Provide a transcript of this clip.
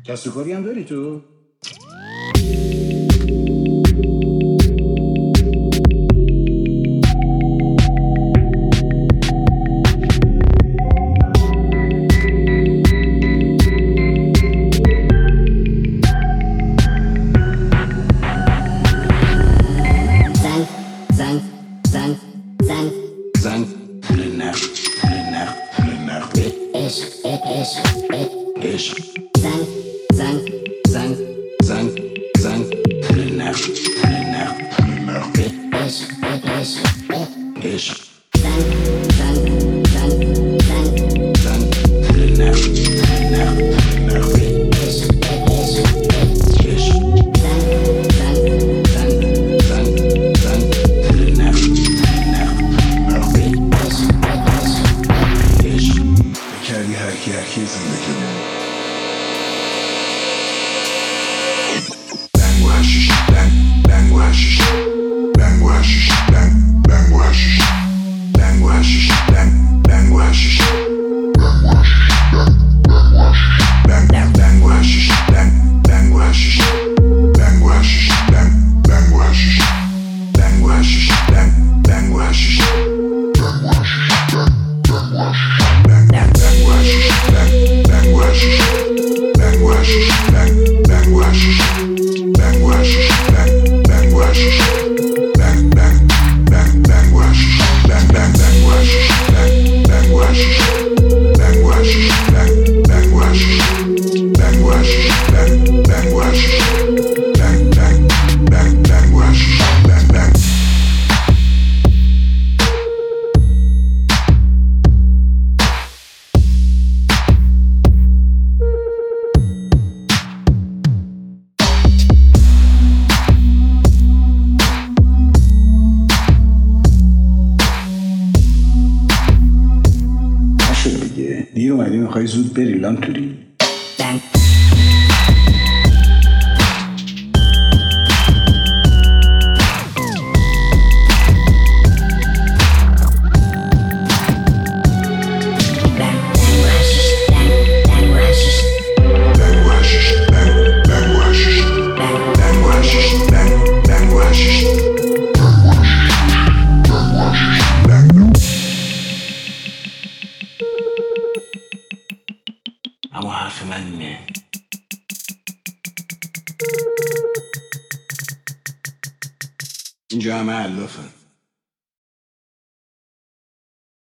کسب و کاری هم داری تو؟ زن پول نقد عشق زن پول نقد عشق کردی هرکی زندگی بنگ و حشیش بنگ و حشیش بنگ و حشیش بنگ و حشیش بنگ و حشیش بنگ و حشیش بنگ و حشیش بنگ و حشیش بنگ و حشیش بنگ و حشیش بنگ و حشیش بنگ و حشیش دیر اومدی میخوای زود بری لانتوری. اما حرف من اینه اینجا همه علافن.